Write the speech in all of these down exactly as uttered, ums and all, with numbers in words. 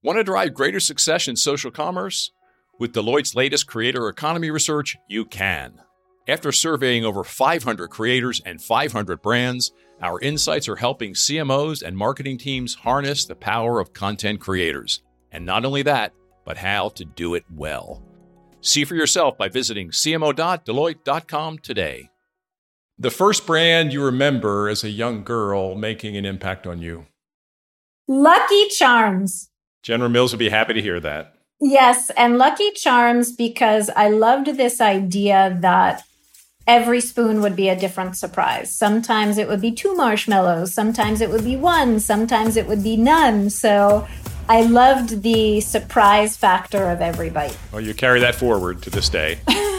Want to drive greater success in social commerce? With Deloitte's latest creator economy research, you can. After surveying over five hundred creators and five hundred brands, our insights are helping C M Os and marketing teams harness the power of content creators. And not only that, but how to do it well. See for yourself by visiting c m o dot deloitte dot com today. The first brand you remember as a young girl making an impact on you? Lucky Charms. General Mills would be happy to hear that. Yes, and Lucky Charms because I loved this idea that every spoon would be a different surprise. Sometimes it would be two marshmallows, sometimes it would be one, sometimes it would be none. So I loved the surprise factor of every bite. Well, you carry that forward to this day.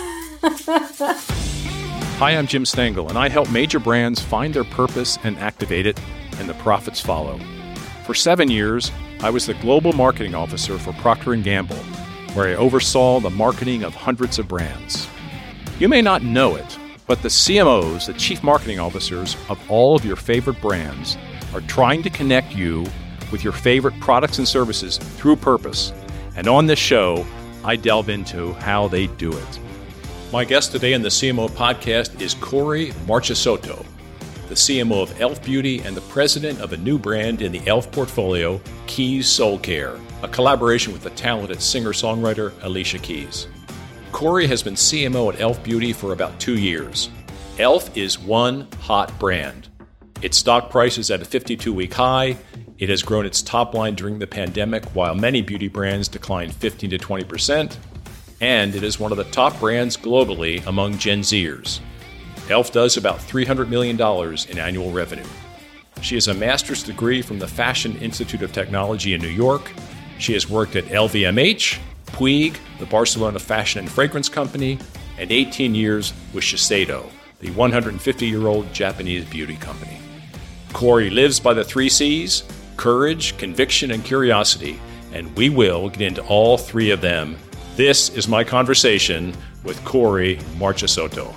Hi, I'm Jim Stengel, and I help major brands find their purpose and activate it, and the profits follow. For seven years, I was the Global Marketing Officer for Procter and Gamble, where I oversaw the marketing of hundreds of brands. You may not know it, but the C M Os, the Chief Marketing Officers of all of your favorite brands, are trying to connect you with your favorite products and services through purpose. And on this show, I delve into how they do it. My guest today in the C M O podcast is Corey Marchesotto, the C M O of e.l.f. Beauty and the president of a new brand in the e.l.f. portfolio, Keys Soul Care, a collaboration with the talented singer-songwriter Alicia Keys. Corey has been C M O at e.l.f. Beauty for about two years. e.l.f. is one hot brand. Its stock price is at a fifty-two week high. It has grown its top line during the pandemic, while many beauty brands declined fifteen to twenty percent. And it is one of the top brands globally among Gen Zers. e.l.f. does about three hundred million dollars in annual revenue. She has a master's degree from the Fashion Institute of Technology in New York. She has worked at L V M H, Puig, the Barcelona Fashion and Fragrance Company, and eighteen years with Shiseido, the one hundred fifty-year-old Japanese beauty company. Corey lives by the three C's, courage, conviction, and curiosity, and we will get into all three of them. This is my conversation with Corey Marchesotto.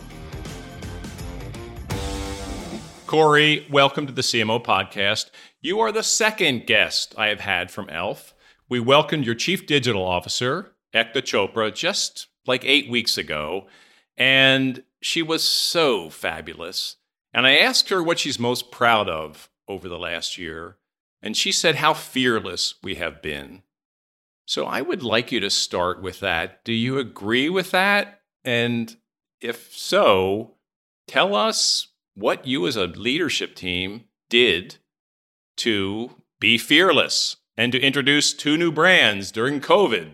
Corey, welcome to the C M O podcast. You are the second guest I have had from e.l.f. We welcomed your Chief Digital Officer, Ekta Chopra, just like eight weeks ago, and she was so fabulous. And I asked her what she's most proud of over the last year, and she said how fearless we have been. So I would like you to start with that. Do you agree with that? And if so, tell us what you as a leadership team did to be fearless and to introduce two new brands during COVID.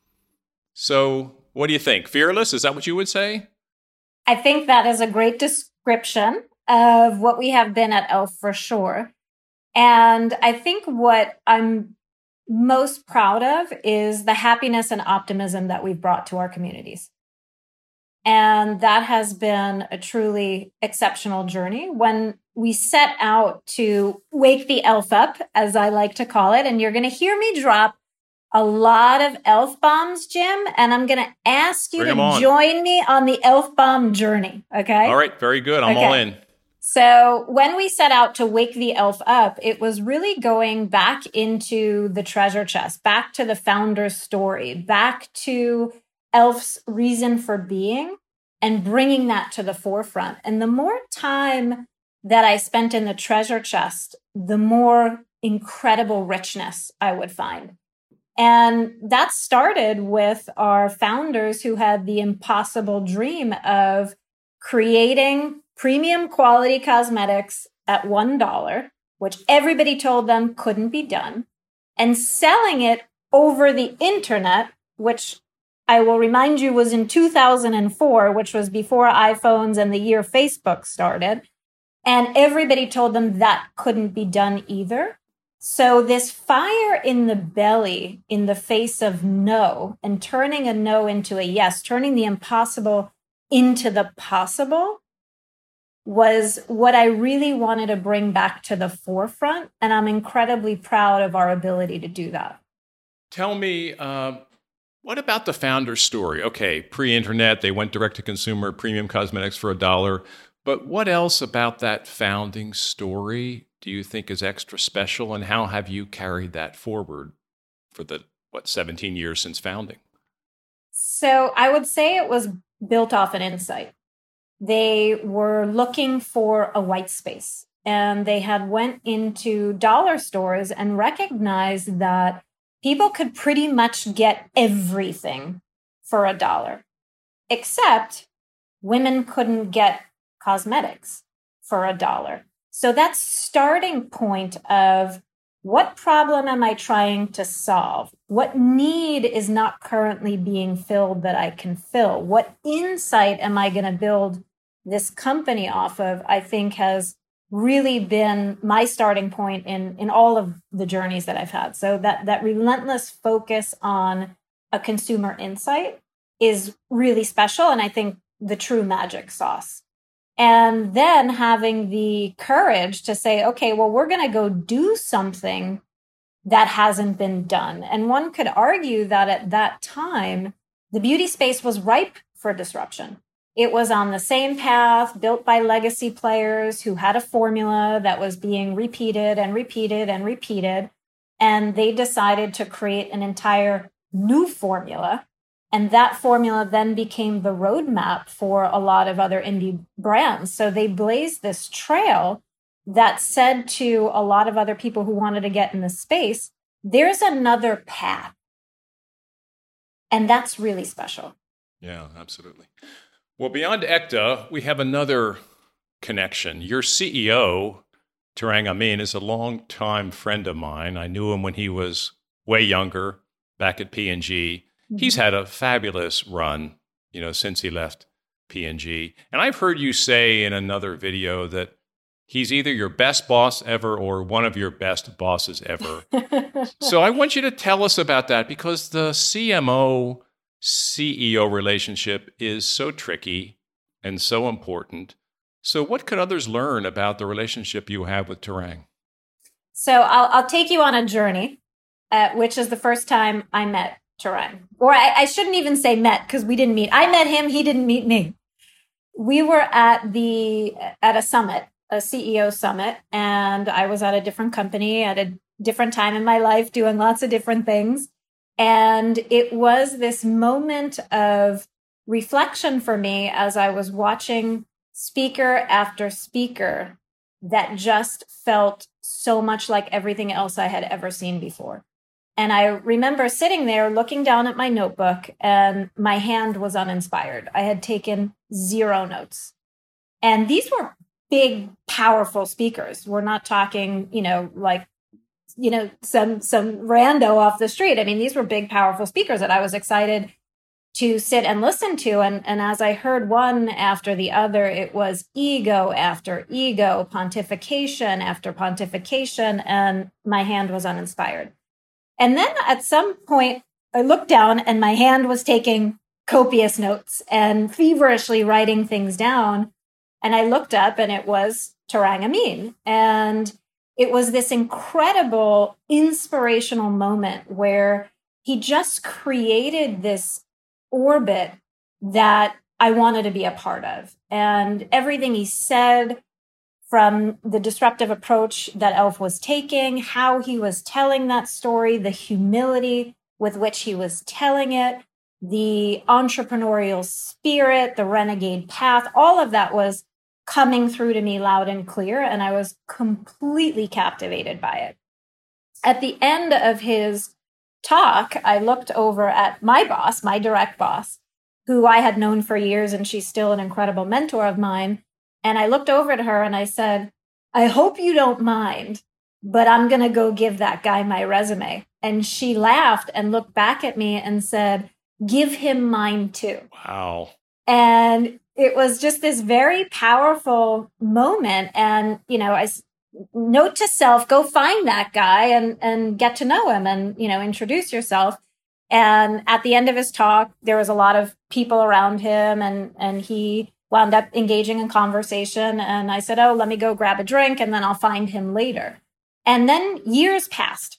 So what do you think? Fearless? Is that what you would say? I think that is a great description of what we have been at e.l.f. for sure. And I think what I'm most proud of is the happiness and optimism that we've brought to our communities. And that has been a truly exceptional journey. When we set out to wake the e.l.f. up, as I like to call it, and you're going to hear me drop a lot of e.l.f. bombs, Jim, and I'm going to ask you Bring to join me on the e.l.f. bomb journey, okay? All right, very good. I'm okay. all in. So when we set out to wake the e.l.f. up, it was really going back into the treasure chest, back to the founder's story, back to e.l.f.'s reason for being, and bringing that to the forefront. And the more time that I spent in the treasure chest, the more incredible richness I would find. And that started with our founders who had the impossible dream of creating premium quality cosmetics at one dollar, which everybody told them couldn't be done, and selling it over the internet, which I will remind you was in two thousand four, which was before iPhones and the year Facebook started. And everybody told them that couldn't be done either. So this fire in the belly in the face of no, and turning a no into a yes, turning the impossible into the possible, was what I really wanted to bring back to the forefront. And I'm incredibly proud of our ability to do that. Tell me, uh, what about the founder's story? Okay, pre-internet, they went direct to consumer, premium cosmetics for a dollar. But what else about that founding story do you think is extra special, and how have you carried that forward? for the, what, seventeen years since founding? So I would say it was built off an insight. They were looking for a white space, and they had went into dollar stores and recognized that people could pretty much get everything for a dollar, except women couldn't get cosmetics for a dollar. So that starting point of what problem am I trying to solve? What need is not currently being filled that I can fill? What insight am I going to build this company off of? I think has really been my starting point in, in all of the journeys that I've had. So that, that relentless focus on a consumer insight is really special, and I think the true magic sauce. And then having the courage to say, okay, well, we're going to go do something that hasn't been done. And one could argue that at that time, the beauty space was ripe for disruption. It was on the same path built by legacy players who had a formula that was being repeated and repeated and repeated. And they decided to create an entire new formula. And that formula then became the roadmap for a lot of other indie brands. So they blazed this trail that said to a lot of other people who wanted to get in the space, there's another path. And that's really special. Yeah, absolutely. Well, beyond Ekta, we have another connection. Your C E O, Tarang Amin, is a longtime friend of mine. I knew him when he was way younger, back at P and G. Mm-hmm. He's had a fabulous run, you know, since he left P and G. And I've heard you say in another video that he's either your best boss ever or one of your best bosses ever. So I want you to tell us about that, because the C M O C E O relationship is so tricky and so important. So what could others learn about the relationship you have with Tarang? So I'll, I'll take you on a journey, uh, which is the first time I met Tarang. Or I, I shouldn't even say met, because we didn't meet. I met him, he didn't meet me. We were at the at a summit, a C E O summit, and I was at a different company at a different time in my life doing lots of different things. And it was this moment of reflection for me as I was watching speaker after speaker that just felt so much like everything else I had ever seen before. And I remember sitting there looking down at my notebook, and my hand was uninspired. I had taken zero notes. And these were big, powerful speakers. We're not talking, you know, like, you know, some some rando off the street. I mean, these were big, powerful speakers that I was excited to sit and listen to. And, and as I heard one after the other, it was ego after ego, pontification after pontification, and my hand was uninspired. And then at some point, I looked down and my hand was taking copious notes and feverishly writing things down. And I looked up, and it was Tarang Amin. And it was this incredible inspirational moment where he just created this orbit that I wanted to be a part of. And everything he said, from the disruptive approach that Elf was taking, how he was telling that story, the humility with which he was telling it, the entrepreneurial spirit, the renegade path, all of that was coming through to me loud and clear, and I was completely captivated by it. At the end of his talk, I looked over at my boss, my direct boss, who I had known for years, and she's still an incredible mentor of mine. And I looked over at her and I said, I hope you don't mind, but I'm going to go give that guy my resume. And she laughed and looked back at me and said, give him mine too. Wow. And it was just this very powerful moment. And, you know, I note to self, go find that guy and, and get to know him and, you know, introduce yourself. And at the end of his talk, there was a lot of people around him, and, and he wound up engaging in conversation. And I said, oh, let me go grab a drink and then I'll find him later. And then years passed.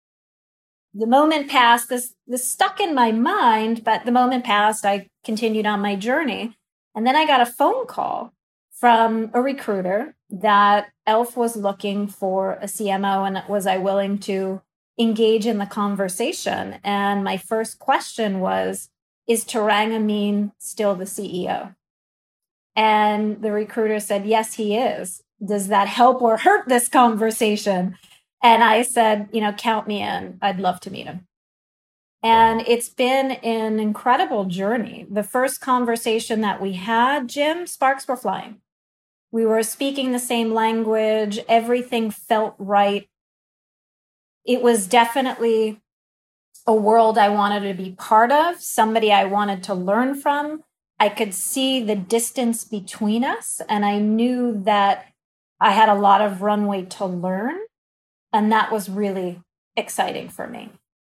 The moment passed, this, this stuck in my mind, but the moment passed, I continued on my journey. And then I got a phone call from a recruiter that Elf was looking for a C M O, and was I willing to engage in the conversation. And my first question was, is Tarang Amin still the C E O? And the recruiter said, yes, he is. Does that help or hurt this conversation? And I said, you know, count me in. I'd love to meet him. And it's been an incredible journey. The first conversation that we had, Jim, sparks were flying. We were speaking the same language. Everything felt right. It was definitely a world I wanted to be part of, somebody I wanted to learn from. I could see the distance between us, and I knew that I had a lot of runway to learn, and that was really exciting for me.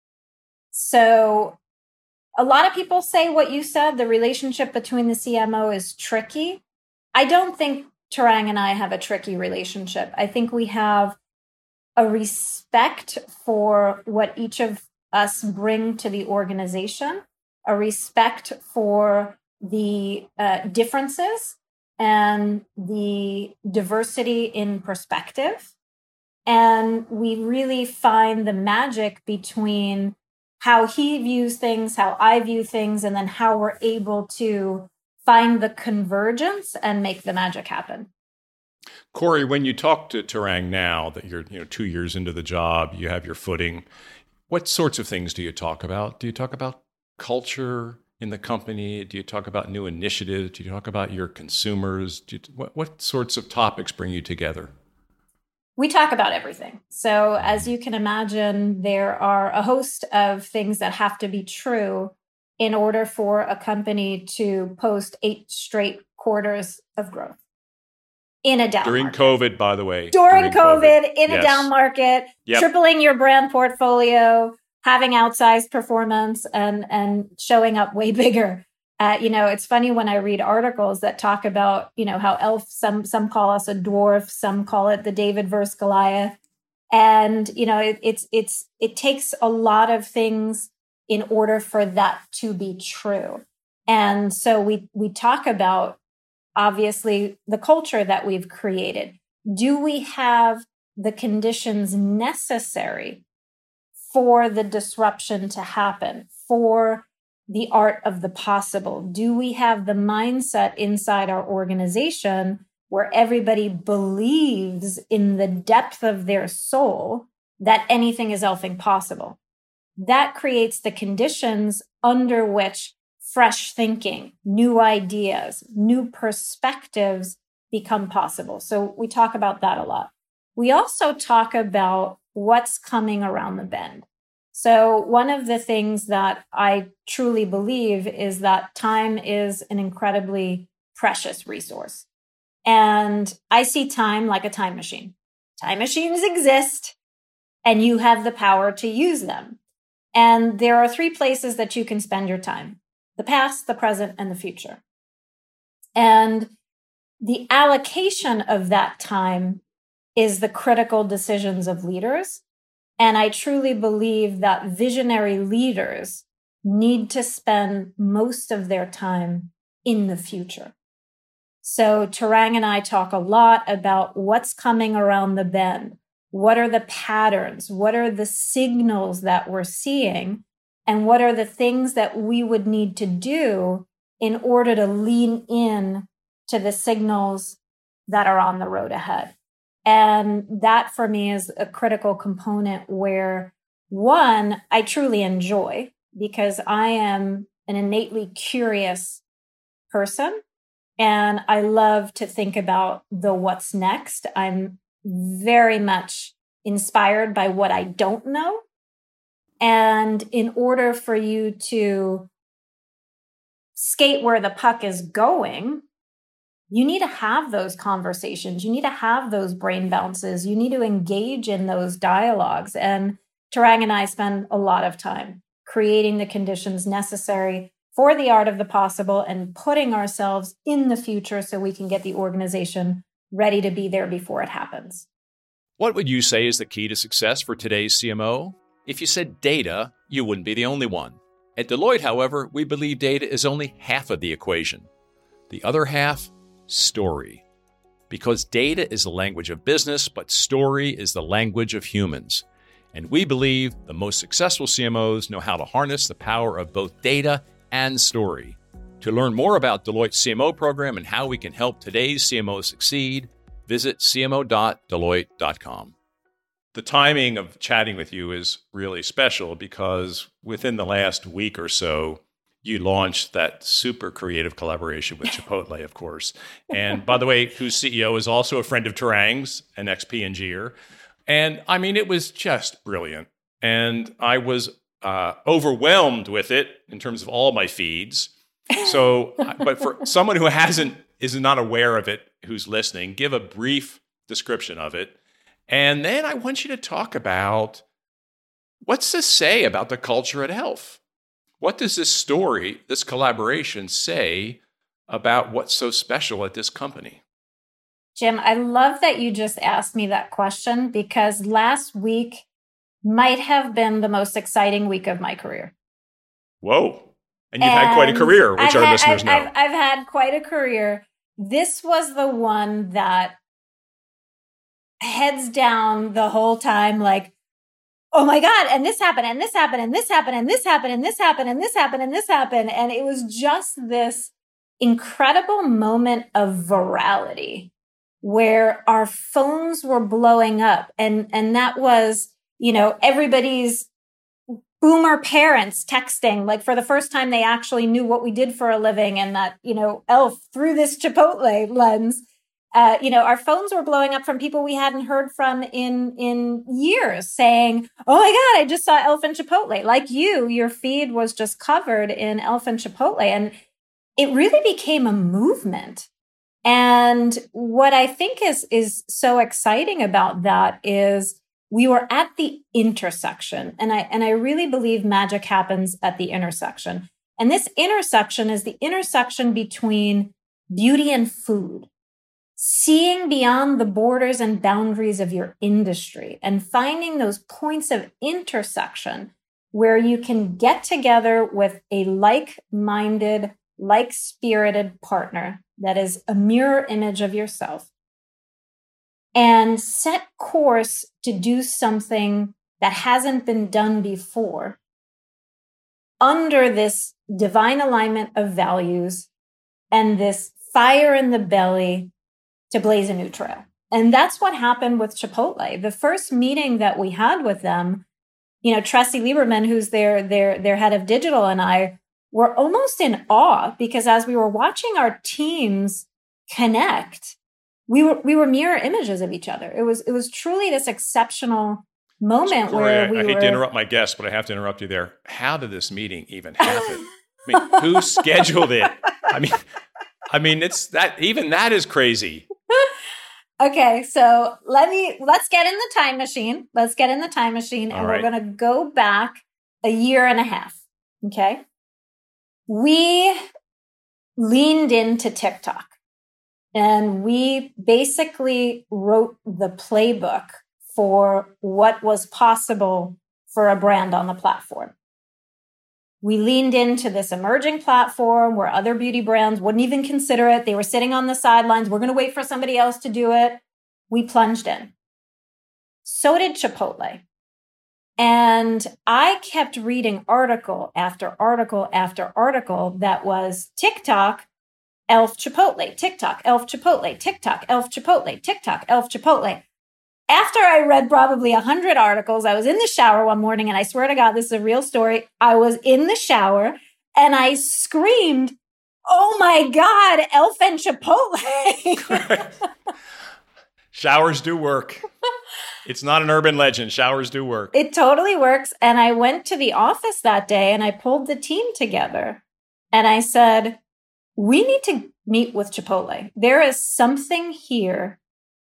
So a lot of people say what you said, the relationship between the C M O is tricky. I don't think Tarang and I have a tricky relationship. I think we have a respect for what each of us bring to the organization, a respect for the uh, differences and the diversity in perspective. And we really find the magic between how he views things, how I view things, and then how we're able to find the convergence and make the magic happen. Corey, when you talk to Tarang now that you're you know two years into the job, you have your footing, what sorts of things do you talk about? Do you talk about culture in the company? Do you talk about new initiatives? Do you talk about your consumers? Do you, what, what sorts of topics bring you together? We talk about everything. So as you can imagine, there are a host of things that have to be true in order for a company to post eight straight quarters of growth in a down During market. COVID, by the way. During, During COVID, COVID, in yes. a down market, yep. tripling your brand portfolio, having outsized performance, and, and showing up way bigger. Uh, you know, it's funny when I read articles that talk about, you know, how Elf, some some call us a dwarf, some call it the David versus Goliath. And, you know, it, it's it's it takes a lot of things in order for that to be true. And so we we talk about, obviously, the culture that we've created. Do we have the conditions necessary for the disruption to happen, for the art of the possible? Do we have the mindset inside our organization where everybody believes in the depth of their soul that anything is elfing possible? That creates the conditions under which fresh thinking, new ideas, new perspectives become possible. So we talk about that a lot. We also talk about what's coming around the bend. So one of the things that I truly believe is that time is an incredibly precious resource. And I see time like a time machine. Time machines exist, and you have the power to use them. And there are three places that you can spend your time: the past, the present, and the future. And the allocation of that time is the critical decisions of leaders. And I truly believe that visionary leaders need to spend most of their time in the future. So Tarang and I talk a lot about what's coming around the bend. What are the patterns? What are the signals that we're seeing? And what are the things that we would need to do in order to lean in to the signals that are on the road ahead? And that for me is a critical component where, one, I truly enjoy, because I am an innately curious person and I love to think about the what's next. I'm very much inspired by what I don't know. And in order for you to skate where the puck is going, you need to have those conversations. You need to have those brain bounces. You need to engage in those dialogues. And Tarang and I spend a lot of time creating the conditions necessary for the art of the possible and putting ourselves in the future so we can get the organization ready to be there before it happens. What would you say is the key to success for today's C M O? If you said data, you wouldn't be the only one. At Deloitte, however, we believe data is only half of the equation. The other half, story. Because data is the language of business, but story is the language of humans. And we believe the most successful C M Os know how to harness the power of both data and story. To learn more about Deloitte's C M O program and how we can help today's C M Os succeed, visit c m o dot deloitte dot com. The timing of chatting with you is really special because within the last week or so, you launched that super creative collaboration with Chipotle, of course. And by the way, whose C E O is also a friend of Tarang's, an ex-P and G-er. And I mean, it was just brilliant. And I was uh, overwhelmed with it in terms of all my feeds. So, but for someone who hasn't, is not aware of it, who's listening, give a brief description of it. And then I want you to talk about what's this say about the culture at Elf? What does this story, this collaboration say about what's so special at this company? Jim, I love that you just asked me that question because last week might have been the most exciting week of my career. Whoa. And you've and had quite a career, which I've our had, listeners I've, know. I've, I've had quite a career. This was the one that heads down the whole time, like, oh my God, and this happened, and this happened, and this happened, and this happened, and this happened, and this happened, and this happened. And it was just this incredible moment of virality where our phones were blowing up. And, and that was, you know, everybody's boomer parents texting, like for the first time, they actually knew what we did for a living and that, you know, Elf through this Chipotle lens. Uh, you know, our phones were blowing up from people we hadn't heard from in, in years saying, oh my God, I just saw Elf and Chipotle. Like you, your feed was just covered in Elf and Chipotle. And it really became a movement. And what I think is, is so exciting about that is we were at the intersection. And I, and I really believe magic happens at the intersection. And this intersection is the intersection between beauty and food. Seeing beyond the borders and boundaries of your industry and finding those points of intersection where you can get together with a like-minded, like-spirited partner that is a mirror image of yourself and set course to do something that hasn't been done before under this divine alignment of values and this fire in the belly to blaze a new trail. And that's what happened with Chipotle. The first meeting that we had with them, you know, Tressie Lieberman, who's their, their, their head of digital, and I were almost in awe because as we were watching our teams connect, we were, we were mirror images of each other. It was, it was truly this exceptional moment so, Corey, where I, we I hate were... to interrupt my guest, but I have to interrupt you there. How did this meeting even happen? I mean, who scheduled it? I mean, I mean, it's that, even that is crazy. Okay, so let me, let's get in the time machine. Let's get in the time machine and right. We're going to go back a year and a half. Okay. We leaned into TikTok and we basically wrote the playbook for what was possible for a brand on the platform. We leaned into this emerging platform where other beauty brands wouldn't even consider it. They were sitting on the sidelines. We're going to wait for somebody else to do it. We plunged in. So did Chipotle. And I kept reading article after article after article that was TikTok, Elf Chipotle, TikTok, Elf Chipotle, TikTok, Elf Chipotle, TikTok, Elf Chipotle. After I read probably a hundred articles, I was in the shower one morning, and I swear to God, this is a real story. I was in the shower and I screamed, oh my God, Elf and Chipotle. Showers do work. It's not an urban legend. Showers do work. It totally works. And I went to the office that day and I pulled the team together and I said, we need to meet with Chipotle. There is something here.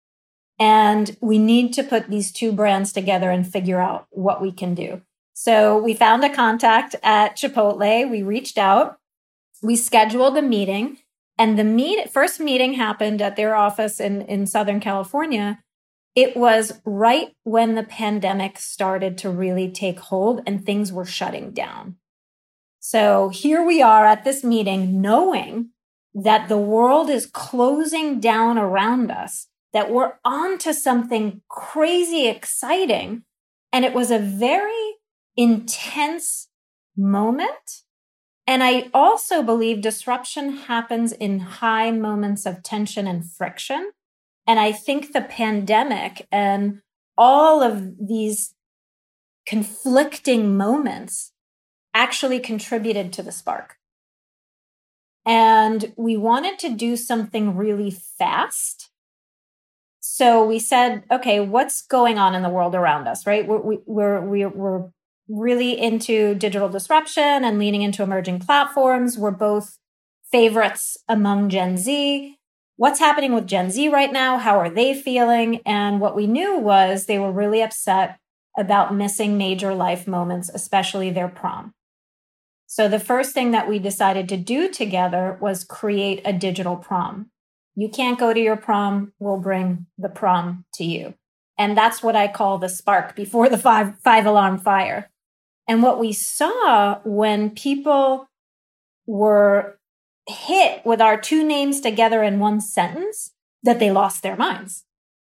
And we need to put these two brands together and figure out what we can do. So we found a contact at Chipotle. We reached out. We scheduled a meeting. And the meet, first meeting happened at their office in, in Southern California. It was right when the pandemic started to really take hold and things were shutting down. So here we are at this meeting, knowing that the world is closing down around us, that we're on to something crazy exciting, And it was a very intense moment. And I also believe disruption happens in high moments of tension and friction. And I think the pandemic and all of these conflicting moments actually contributed to the spark. And we wanted to do something really fast. So we said, okay, what's going on in the world around us, right? We're, we're, we're, we're really into digital disruption and leaning into emerging platforms. We're both favorites among Gen Z. What's happening with Gen Z right now? How are they feeling? And what we knew was they were really upset about missing major life moments, especially their prom. So the first thing that we decided to do together was create a digital prom. You can't go to your prom, we'll bring the prom to you. And that's what I call the spark before the five, five alarm fire. And what we saw when people were hit with our two names together in one sentence, that they lost their minds.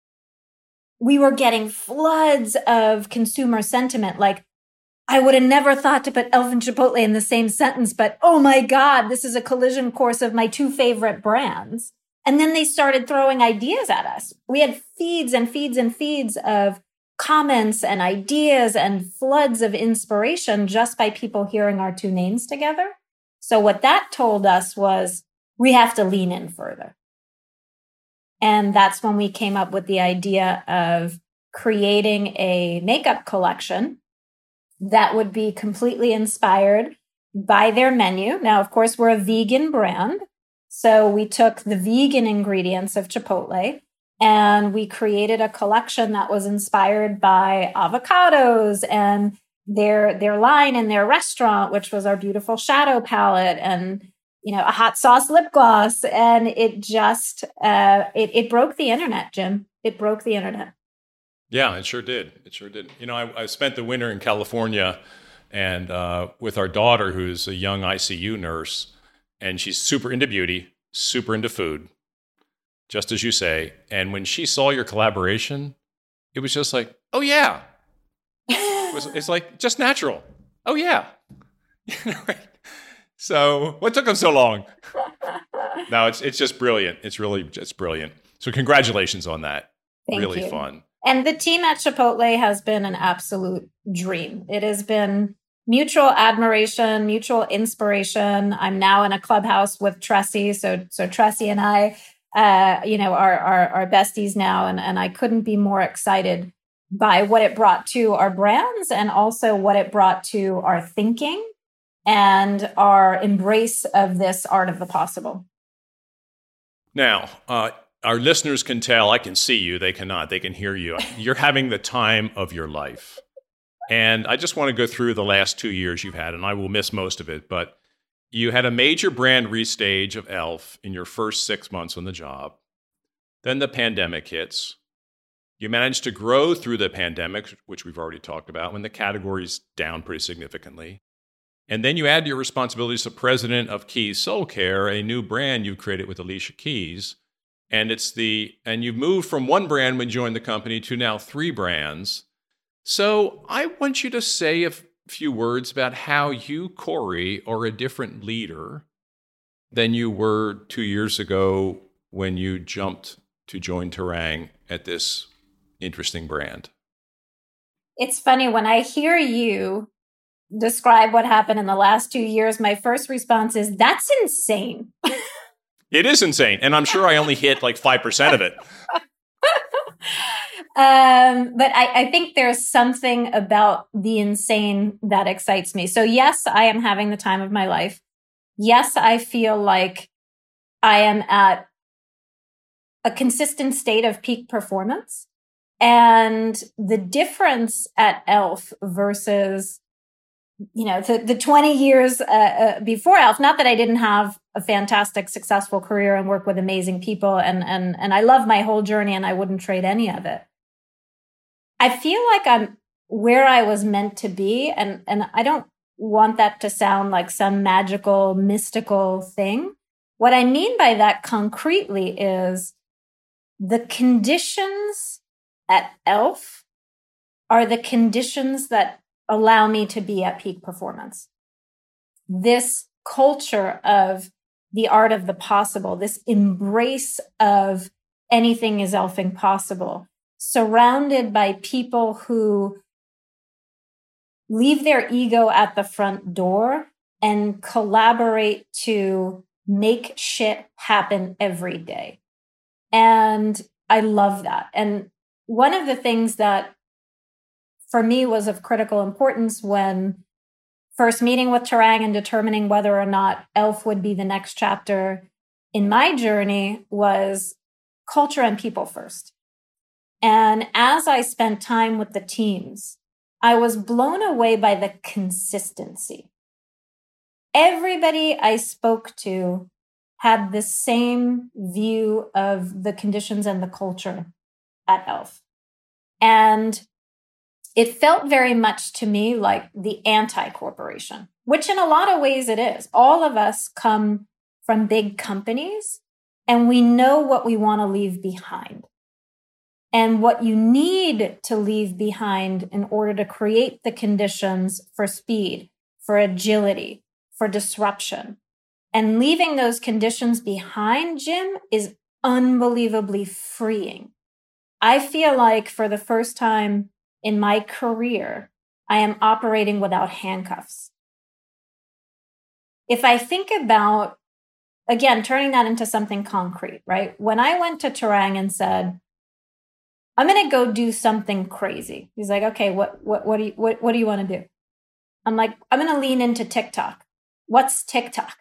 We were getting floods of consumer sentiment, like, I would have never thought to put Elf and Chipotle in the same sentence, but oh my God, this is a collision course of my two favorite brands. And then they started throwing ideas at us. We had feeds and feeds and feeds of comments and ideas and floods of inspiration just by people hearing our two names together. So what that told us was we have to lean in further. And that's when we came up with the idea of creating a makeup collection that would be completely inspired by their menu. Now, of course, we're a vegan brand. So we took the vegan ingredients of Chipotle and we created a collection that was inspired by avocados and their their line in their restaurant, which was our beautiful shadow palette, and you know, a hot sauce lip gloss. And it just uh, it it broke the internet, Jim. It broke the internet. Yeah, it sure did. It sure did. You know, I, I spent the winter in California, and uh, with our daughter, who's a young I C U nurse, and she's super into beauty, super into food, just as you say. And when she saw your collaboration, it was just like, oh yeah. It was, it's like just natural. Oh yeah. So what took them so long? No, it's it's just brilliant. It's really just brilliant. So congratulations on that. Thank really you. Fun. And the team at Chipotle has been an absolute dream. It has been mutual admiration, mutual inspiration. I'm now in a clubhouse with Tressie. So, so Tressie and I, uh, you know, are, are, are besties now. And, and I couldn't be more excited by what it brought to our brands and also what it brought to our thinking and our embrace of this art of the possible. Now, uh, our listeners can tell, I can see you, they cannot, they can hear you. You're having the time of your life. And I just want to go through the last two years you've had, and I will miss most of it, but you had a major brand restage of Elf in your first six months on the job. Then the pandemic hits. You managed to grow through the pandemic, which we've already talked about, when the category's down pretty significantly. And then you add your responsibilities as president of Keys Soul Care, a new brand you created with Alicia Keys. And it's the and you've moved from one brand when you joined the company to now three brands. So I want you to say a few words about how you, Corey, are a different leader than you were two years ago when you jumped to join Terang at this interesting brand. It's funny, when I hear you describe what happened in the last two years, my first response is, that's insane. It is insane. And I'm sure I only hit like five percent of it. um, but I, I think there's something about the insane that excites me. So yes, I am having the time of my life. Yes, I feel like I am at a consistent state of peak performance. And the difference at Elf versus, you know, the, the twenty years uh, uh, before Elf, not that I didn't have a fantastic, successful career and work with amazing people. And, and, and I love my whole journey and I wouldn't trade any of it. I feel like I'm where I was meant to be. And, and I don't want that to sound like some magical, mystical thing. What I mean by that concretely is the conditions at Elf are the conditions that allow me to be at peak performance. This culture of the art of the possible, this embrace of anything is elfing possible, surrounded by people who leave their ego at the front door and collaborate to make shit happen every day. And I love that. And one of the things that for me was of critical importance when first meeting with Tarang and determining whether or not E L F would be the next chapter in my journey was culture and people first. And as I spent time with the teams, I was blown away by the consistency. Everybody I spoke to had the same view of the conditions and the culture at E L F. And it felt very much to me like the anti-corporation, which in a lot of ways it is. All of us come from big companies and we know what we want to leave behind. And what you need to leave behind in order to create the conditions for speed, for agility, for disruption. And leaving those conditions behind, Jim, is unbelievably freeing. I feel like for the first time in my career, I am operating without handcuffs. If I think about, again, turning that into something concrete, right? When I went to Tarang and said, I'm going to go do something crazy. He's like, okay, what, what, what do you, what, what do you want to do? I'm like, I'm going to lean into TikTok. What's TikTok?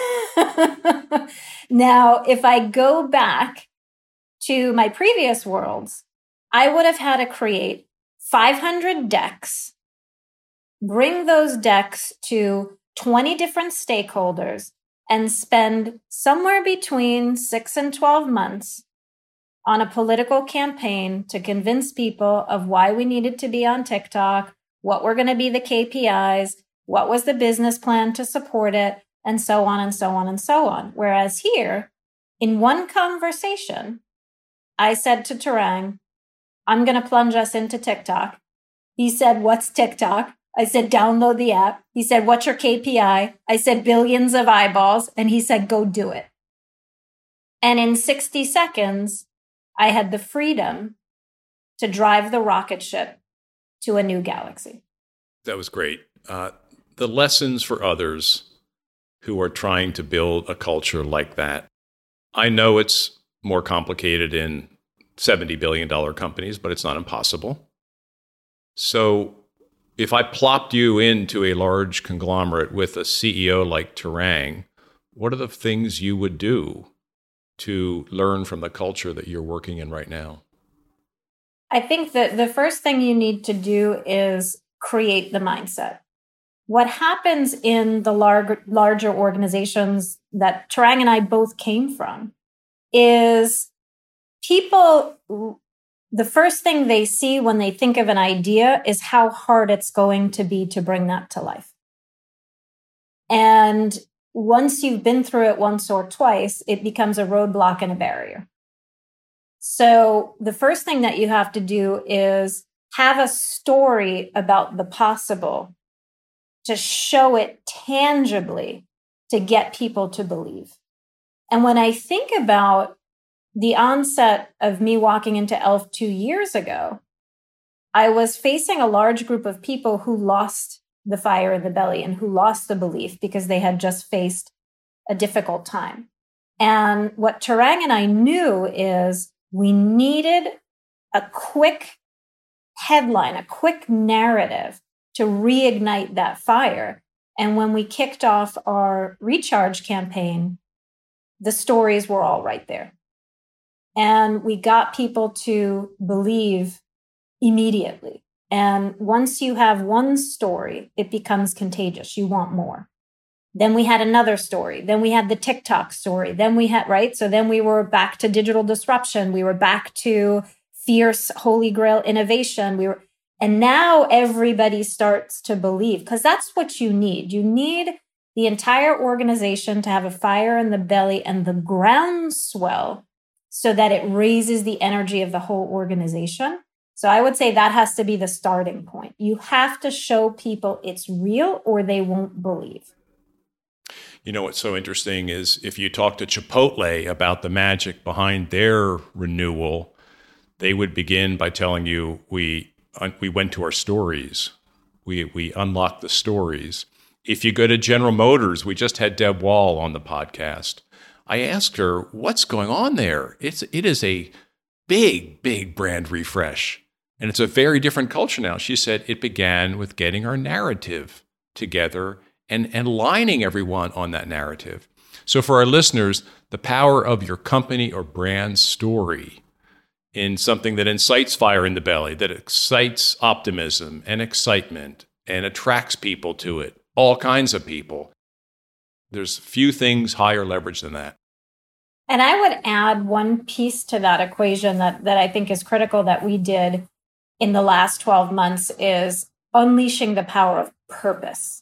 Now, if I go back to my previous worlds, I would have had to create five hundred decks, bring those decks to twenty different stakeholders, and spend somewhere between six and twelve months on a political campaign to convince people of why we needed to be on TikTok, what were going to be the K P Is, what was the business plan to support it, and so on and so on and so on. Whereas here, in one conversation, I said to Tarang, I'm going to plunge us into TikTok. He said, what's TikTok? I said, download the app. He said, what's your K P I? I said, billions of eyeballs. And he said, go do it. And in sixty seconds, I had the freedom to drive the rocket ship to a new galaxy. That was great. Uh, the lessons for others who are trying to build a culture like that. I know it's more complicated in seventy billion dollars companies, but it's not impossible. So if I plopped you into a large conglomerate with a C E O like Tarang, what are the things you would do to learn from the culture that you're working in right now? I think that the first thing you need to do is create the mindset. What happens in the lar- larger organizations that Tarang and I both came from is people, the first thing they see when they think of an idea is how hard it's going to be to bring that to life. And once you've been through it once or twice, it becomes a roadblock and a barrier. So the first thing that you have to do is have a story about the possible to show it tangibly to get people to believe. And when I think about the onset of me walking into E L F two years ago, I was facing a large group of people who lost the fire in the belly and who lost the belief because they had just faced a difficult time. And what Tarang and I knew is we needed a quick headline, a quick narrative to reignite that fire. And when we kicked off our recharge campaign, the stories were all right there. And we got people to believe immediately. And once you have one story, it becomes contagious. You want more. Then we had another story. Then we had the TikTok story. Then we had, right? So then we were back to digital disruption. We were back to fierce holy grail innovation. We were, and now everybody starts to believe, because that's what you need. You need the entire organization to have a fire in the belly and the groundswell so that it raises the energy of the whole organization, So I would say that has to be the starting point. You have to show people it's real or they won't believe. You know, what's so interesting is if you talk to Chipotle about the magic behind their renewal, they would begin by telling you, we we went to our stories. We we unlocked the stories. If you go to General Motors, we just had Deb Wall on the podcast. I asked her, what's going on there? It's it is a big, big brand refresh. And it's a very different culture now. She said it began with getting our narrative together and, and lining everyone on that narrative. So for our listeners, the power of your company or brand story in something that incites fire in the belly, that excites optimism and excitement and attracts people to it, all kinds of people. There's few things higher leverage than that. And I would add one piece to that equation that, that I think is critical that we did in the last twelve months is unleashing the power of purpose.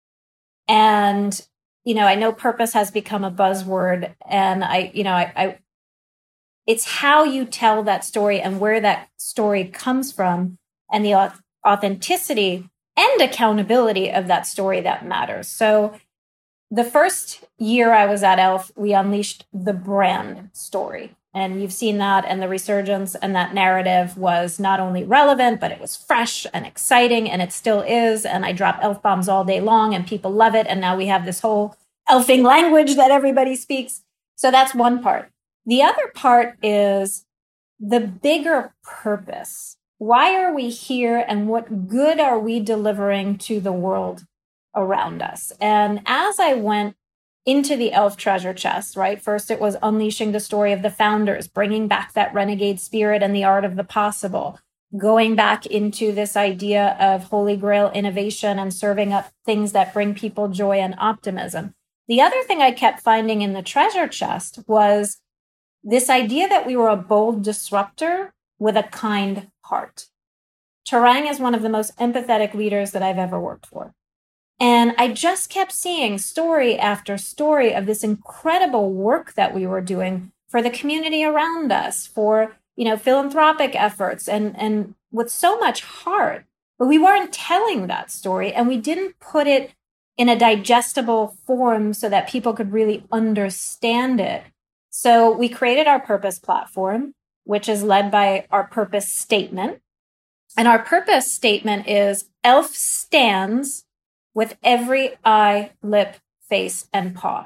And, you know, I know purpose has become a buzzword, and I, you know, I, I it's how you tell that story and where that story comes from and the authenticity and accountability of that story that matters. So the first year I was at E L F, we unleashed the brand story. And you've seen that, and the resurgence, and that narrative was not only relevant, but it was fresh and exciting, and it still is. And I drop elf bombs all day long, and people love it. And now we have this whole elfing language that everybody speaks. So that's one part. The other part is the bigger purpose. Why are we here, and what good are we delivering to the world around us? And as I went into the elf treasure chest, right? First, it was unleashing the story of the founders, bringing back that renegade spirit and the art of the possible, going back into this idea of Holy Grail innovation and serving up things that bring people joy and optimism. The other thing I kept finding in the treasure chest was this idea that we were a bold disruptor with a kind heart. Tarang is one of the most empathetic leaders that I've ever worked for. And I just kept seeing story after story of this incredible work that we were doing for the community around us, for, you know, philanthropic efforts, and, and with so much heart. But we weren't telling that story, and we didn't put it in a digestible form so that people could really understand it. So we created our purpose platform, which is led by our purpose statement. And our purpose statement is Elf stands with every eye, lip, face, and paw.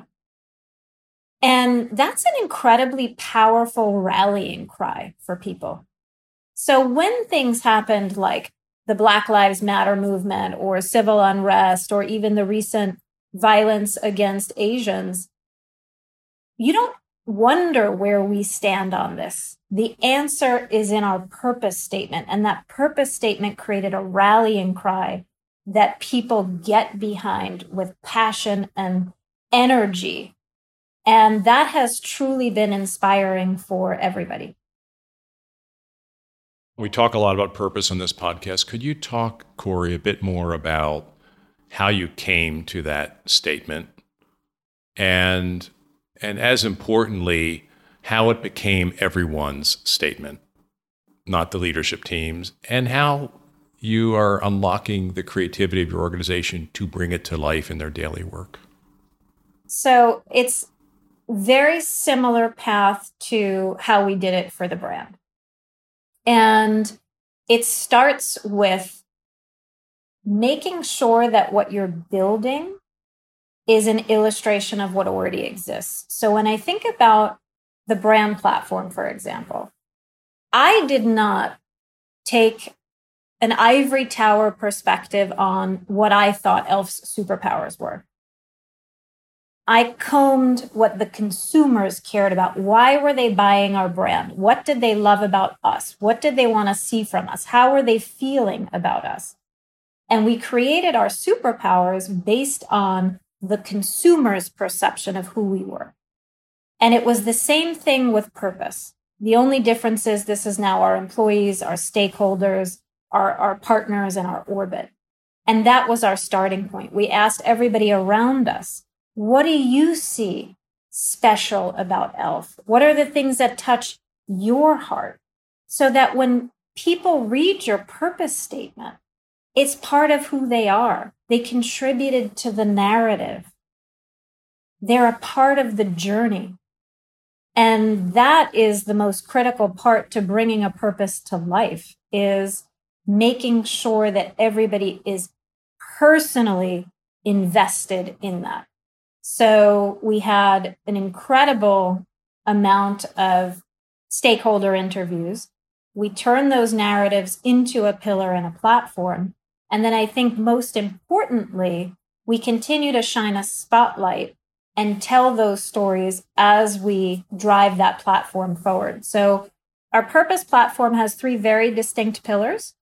And that's an incredibly powerful rallying cry for people. So when things happened like the Black Lives Matter movement or civil unrest or even the recent violence against Asians, you don't wonder where we stand on this. The answer is in our purpose statement. And that purpose statement created a rallying cry that people get behind with passion and energy. And that has truly been inspiring for everybody. We talk a lot about purpose on this podcast. Could you talk, Corey, a bit more about how you came to that statement and, and as importantly, how it became everyone's statement, not the leadership teams, and how you are unlocking the creativity of your organization to bring it to life in their daily work? So it's very similar path to how we did it for the brand. And it starts with making sure that what you're building is an illustration of what already exists. So when I think about the brand platform, for example, I did not take an ivory tower perspective on what I thought Elf's superpowers were. I combed what the consumers cared about. Why were they buying our brand? What did they love about us? What did they want to see from us? How were they feeling about us? And we created our superpowers based on the consumer's perception of who we were. And it was the same thing with purpose. The only difference is this is now our employees, our stakeholders, our, our partners, and our orbit. And that was our starting point. We asked everybody around us, what do you see special about Elf? What are the things that touch your heart? So that when people read your purpose statement, it's part of who they are. They contributed to the narrative. They're a part of the journey. And that is the most critical part to bringing a purpose to life, is making sure that everybody is personally invested in that. So we had an incredible amount of stakeholder interviews. We turned those narratives into a pillar and a platform. And then I think most importantly, we continue to shine a spotlight and tell those stories as we drive that platform forward. So our purpose platform has three very distinct pillars,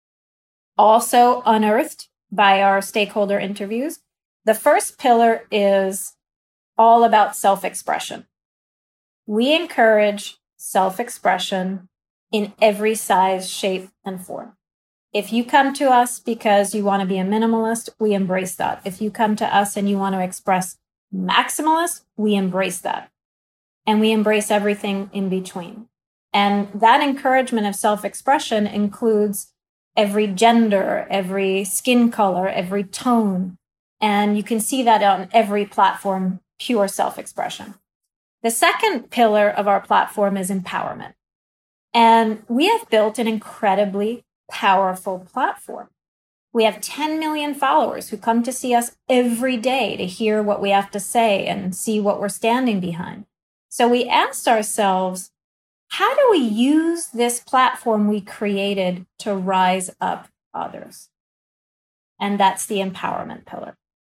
also unearthed by our stakeholder interviews. The first pillar is all about self-expression. We encourage self-expression in every size, shape, and form. If you come to us because you want to be a minimalist, we embrace that. If you come to us and you want to express maximalist, we embrace that. And we embrace everything in between. And that encouragement of self-expression includes every gender, every skin color, every tone. And you can see that on every platform, pure self-expression. The second pillar of our platform is empowerment. And we have built an incredibly powerful platform. We have ten million followers who come to see us every day to hear what we have to say and see what we're standing behind. So we asked ourselves, how do we use this platform we created to rise up others? And that's the empowerment pillar.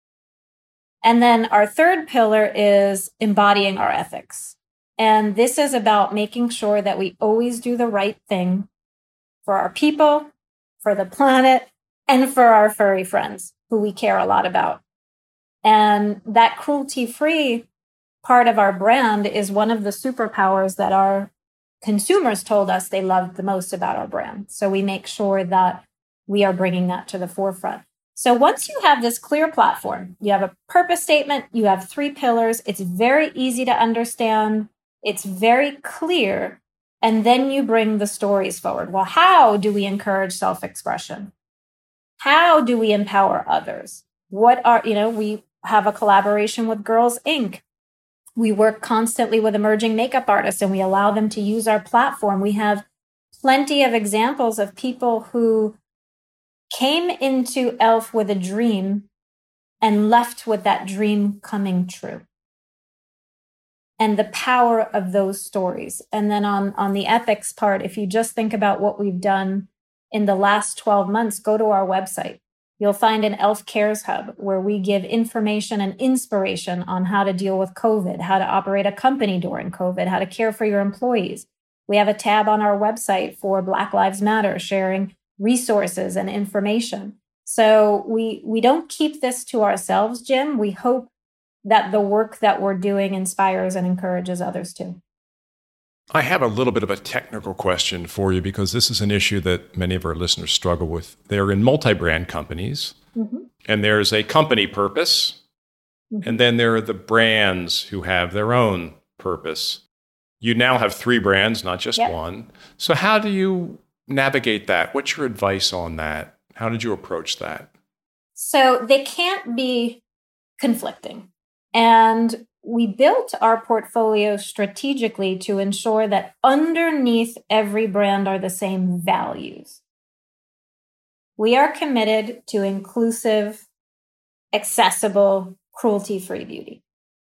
And then our third pillar is embodying our ethics. And this is about making sure that we always do the right thing for our people, for the planet, and for our furry friends who we care a lot about. And that cruelty-free part of our brand is one of the superpowers that our consumers told us they loved the most about our brand. So we make sure that we are bringing that to the forefront. So once you have this clear platform, you have a purpose statement, you have three pillars, it's very easy to understand, it's very clear, and then you bring the stories forward. Well, how do we encourage self-expression? How do we empower others? What are, you know, we have a collaboration with Girls Incorporated. We work constantly with emerging makeup artists and we allow them to use our platform. We have plenty of examples of people who came into E L F with a dream and left with that dream coming true. And the power of those stories. And then on, on the ethics part, if you just think about what we've done in the last twelve months, go to our website. You'll find an E L F Cares Hub where we give information and inspiration on how to deal with COVID, how to operate a company during COVID, how to care for your employees. We have a tab on our website for Black Lives Matter, sharing resources and information. So we, we don't keep this to ourselves, Jim. We hope that the work that we're doing inspires and encourages others too. I have a little bit of a technical question for you because this is an issue that many of our listeners struggle with. They're in multi-brand companies, mm-hmm. and there's a company purpose, mm-hmm. and then there are the brands who have their own purpose. You now have three brands, not just yep. one. So how do you navigate that? What's your advice on that? How did you approach that? So they can't be conflicting. And we built our portfolio strategically to ensure that underneath every brand are the same values. We are committed to inclusive, accessible, cruelty-free beauty.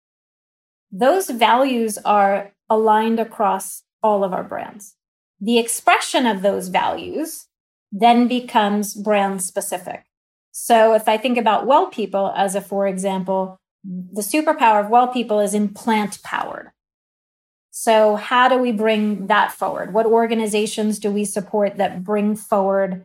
Those values are aligned across all of our brands. The expression of those values then becomes brand specific. So if I think about Well People as a, for example, the superpower of Well People is implant powered. So how do we bring that forward? What organizations do we support that bring forward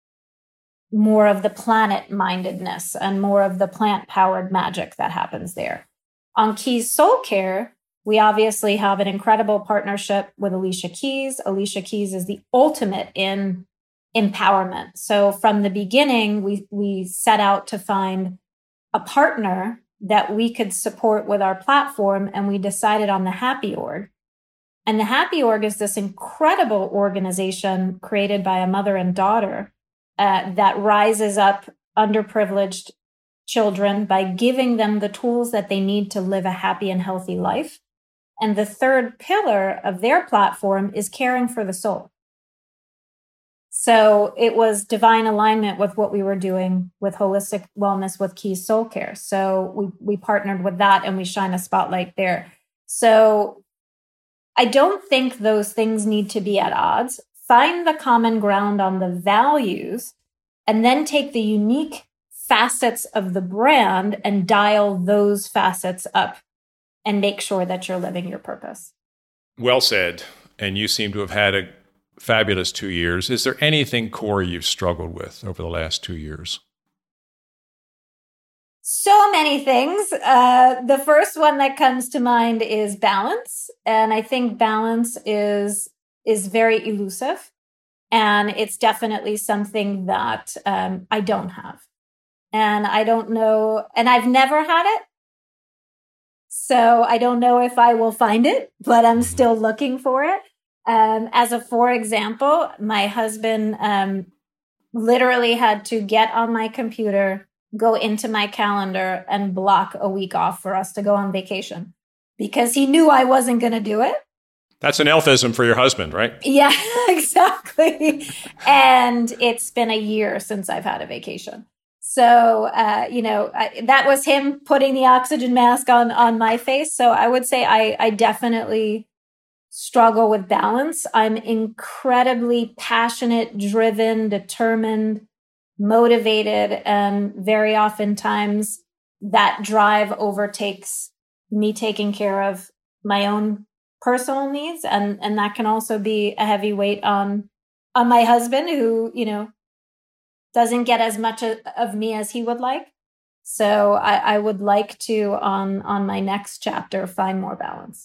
more of the planet mindedness and more of the plant powered magic that happens there? On Keys Soul Care, we obviously have an incredible partnership with Alicia Keys. Alicia Keys is the ultimate in empowerment. So from the beginning, we, we set out to find a partner that we could support with our platform, and we decided on the Happy Org. And the Happy Org is this incredible organization created by a mother and daughter uh, that rises up underprivileged children by giving them the tools that they need to live a happy and healthy life. And the third pillar of their platform is caring for the soul. So it was divine alignment with what we were doing with holistic wellness with Keys Soul Care. So we, we partnered with that and we shine a spotlight there. So I don't think those things need to be at odds. Find the common ground on the values and then take the unique facets of the brand and dial those facets up and make sure that you're living your purpose. Well said. And you seem to have had a fabulous two years. Is there anything, Corey, you've struggled with over the last two years? So many things. Uh, the first one that comes to mind is balance. And I think balance is, is very elusive. And it's definitely something that um, I don't have. And I don't know, and I've never had it. So I don't know if I will find it, but I'm still looking for it. Um, as a for example, my husband um, literally had to get on my computer, go into my calendar and block a week off for us to go on vacation because he knew I wasn't going to do it. That's an elfism for your husband, right? Yeah, exactly. And it's been a year since I've had a vacation. So, uh, you know, I, that was him putting the oxygen mask on, on my face. So I would say I, I definitely struggle with balance. I'm incredibly passionate, driven, determined, motivated, and very oftentimes that drive overtakes me taking care of my own personal needs. And, and that can also be a heavy weight on, on my husband who, you know, doesn't get as much of me as he would like. So I, I would like to, on, on my next chapter, find more balance.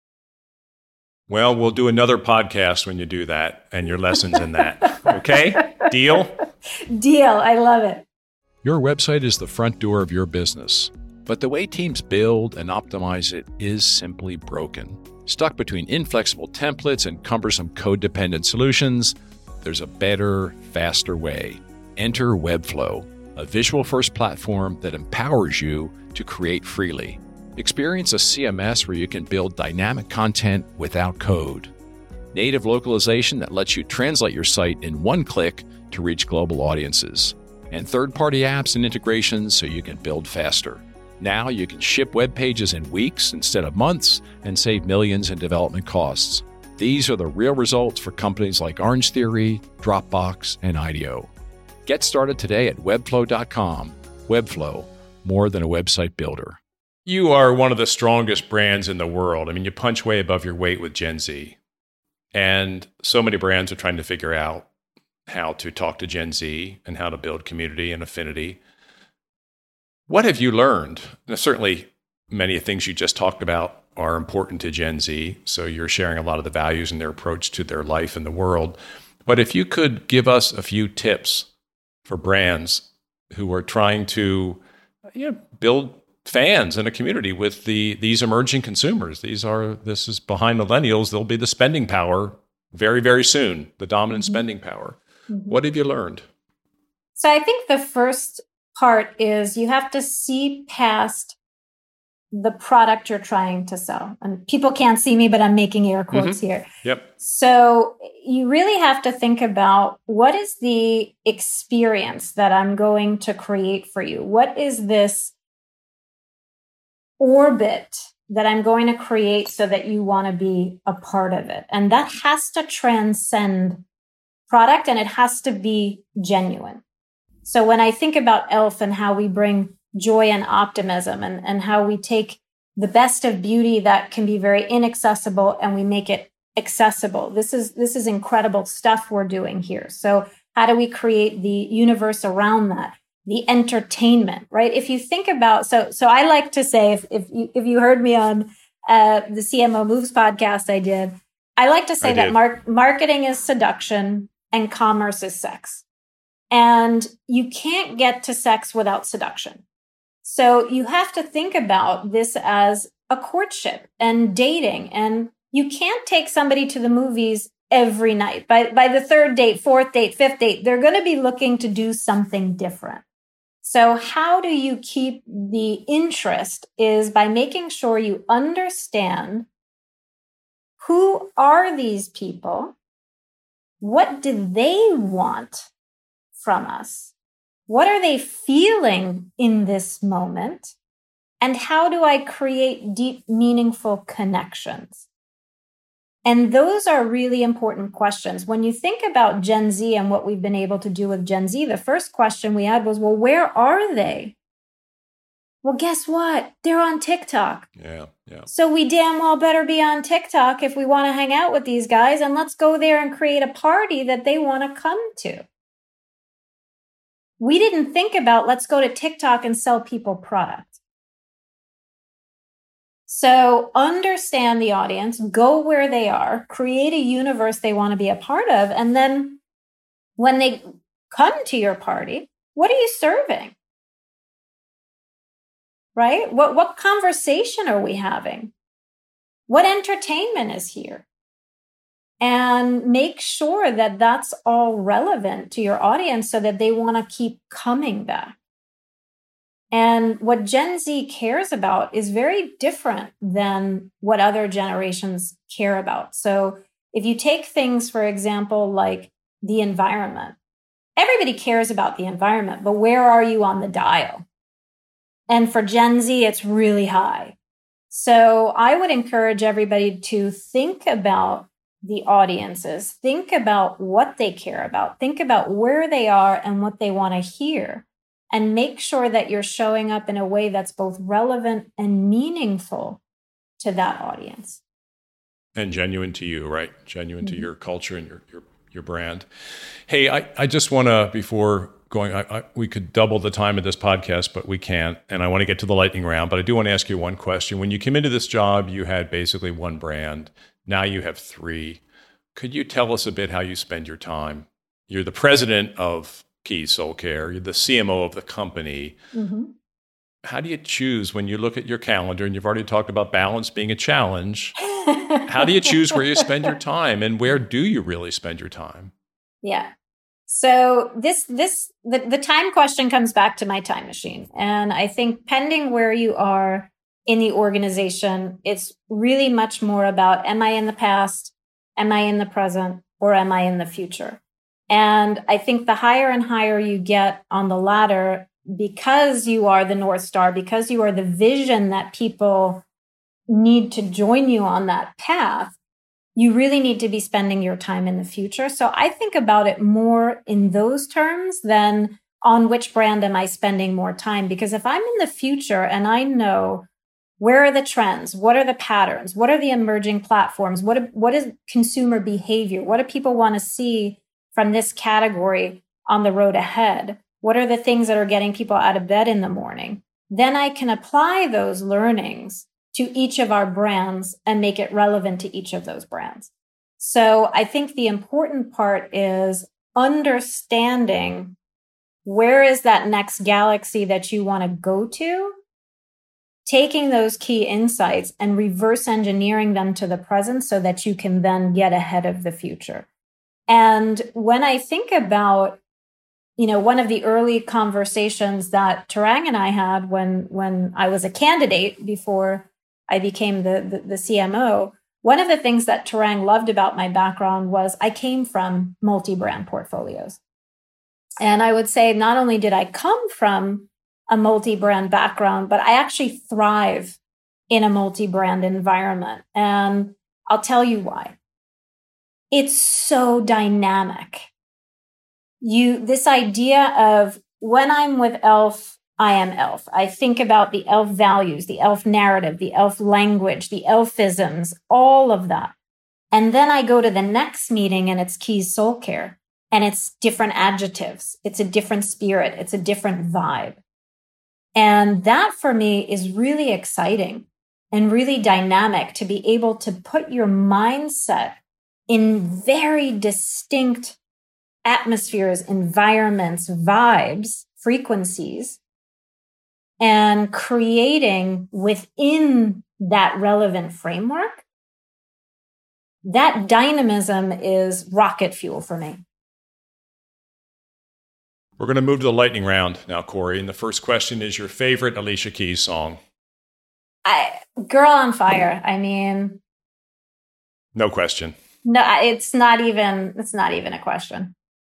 Well, we'll do another podcast when you do that and your lessons in that. Okay? Deal? Deal. I love it. Your website is the front door of your business, but the way teams build and optimize it is simply broken. Stuck between inflexible templates and cumbersome code-dependent solutions, there's a better, faster way. Enter Webflow, a visual-first platform that empowers you to create freely. Experience a C M S where you can build dynamic content without code. Native localization that lets you translate your site in one click to reach global audiences. And third-party apps and integrations so you can build faster. Now you can ship web pages in weeks instead of months and save millions in development costs. These are the real results for companies like Orange Theory, Dropbox, and IDEO. Get started today at webflow dot com. Webflow, more than a website builder. You are one of the strongest brands in the world. I mean, you punch way above your weight with Gen Z. And so many brands are trying to figure out how to talk to Gen Z and how to build community and affinity. What have you learned? Now, certainly, many things you just talked about are important to Gen Z. So you're sharing a lot of the values and their approach to their life in the world. But if you could give us a few tips for brands who are trying to, you know, build fans and a community with the these emerging consumers. These are this is behind millennials. They'll be the spending power very, very soon, the dominant mm-hmm. spending power. Mm-hmm. What have you learned? So I think the first part is you have to see past the product you're trying to sell. And people can't see me, but I'm making air quotes mm-hmm. here. Yep. So you really have to think about what is the experience that I'm going to create for you? What is this orbit that I'm going to create so that you want to be a part of it? And that has to transcend product and it has to be genuine. So when I think about E L F and how we bring joy and optimism and, and how we take the best of beauty that can be very inaccessible and we make it accessible. This is, this is incredible stuff we're doing here. So how do we create the universe around that? The entertainment, right? If you think about, so, so I like to say, if, if you, if you heard me on uh, the C M O Moves podcast I did, I like to say that mar- marketing is seduction and commerce is sex. And you can't get to sex without seduction. So you have to think about this as a courtship and dating. And you can't take somebody to the movies every night. By, by the third date, fourth date, fifth date, they're going to be looking to do something different. So how do you keep the interest is by making sure you understand who are these people? What do they want from us? What are they feeling in this moment? And how do I create deep, meaningful connections? And those are really important questions. When you think about Gen Z and what we've been able to do with Gen Z, the first question we had was, well, where are they? Well, guess what? They're on TikTok. Yeah, yeah. So we damn well better be on TikTok if we want to hang out with these guys, and let's go there and create a party that they want to come to. We didn't think about, let's go to TikTok and sell people product. So understand the audience, go where they are, create a universe they want to be a part of. And then when they come to your party, what are you serving? Right? What, what conversation are we having? What entertainment is here? And make sure that that's all relevant to your audience so that they want to keep coming back. And what Gen Z cares about is very different than what other generations care about. So if you take things, for example, like the environment, everybody cares about the environment, but where are you on the dial? And for Gen Z, it's really high. So I would encourage everybody to think about the audiences, think about what they care about, think about where they are and what they want to hear. And make sure that you're showing up in a way that's both relevant and meaningful to that audience. And genuine to you, right? Genuine mm-hmm. to your culture and your your, your brand. Hey, I, I just want to, before going, I, I, we could double the time of this podcast, but we can't. And I want to get to the lightning round. But I do want to ask you one question. When you came into this job, you had basically one brand. Now you have three. Could you tell us a bit how you spend your time? You're the president of Keys Soul Care. You're the C M O of the company. Mm-hmm. How do you choose when you look at your calendar, and you've already talked about balance being a challenge? How do you choose where you spend your time, and where do you really spend your time? Yeah. So this, this, the, the time question comes back to my time machine. And I think pending where you are in the organization, it's really much more about, am I in the past? Am I in the present? Or am I in the future? And I think the higher and higher you get on the ladder, because you are the North Star, because you are the vision that people need to join you on that path, you really need to be spending your time in the future. So I think about it more in those terms than on which brand am I spending more time? Because if I'm in the future and I know where are the trends, what are the patterns, what are the emerging platforms, what, what is consumer behavior, what do people want to see from this category on the road ahead? What are the things that are getting people out of bed in the morning? Then I can apply those learnings to each of our brands and make it relevant to each of those brands. So I think the important part is understanding where is that next galaxy that you want to go to, taking those key insights and reverse engineering them to the present so that you can then get ahead of the future. And when I think about, you know, one of the early conversations that Tarang and I had when, when I was a candidate before I became the, the, the C M O, one of the things that Tarang loved about my background was I came from multi-brand portfolios. And I would say not only did I come from a multi-brand background, but I actually thrive in a multi-brand environment. And I'll tell you why. It's so dynamic. You, this idea of when I'm with e l f, I am e l f. I think about the e l f values, the e l f narrative, the e l f language, the e l f isms, all of that. And then I go to the next meeting and it's Keys Soul Care and it's different adjectives. It's a different spirit. It's a different vibe. And that for me is really exciting and really dynamic to be able to put your mindset in very distinct atmospheres, environments, vibes, frequencies, and creating within that relevant framework that dynamism is rocket fuel for me. We're going to move to the lightning round now, Corey. And the first question is your favorite Alicia Keys song. I, Girl on Fire. I mean, no question. No, it's not even, it's not even a question.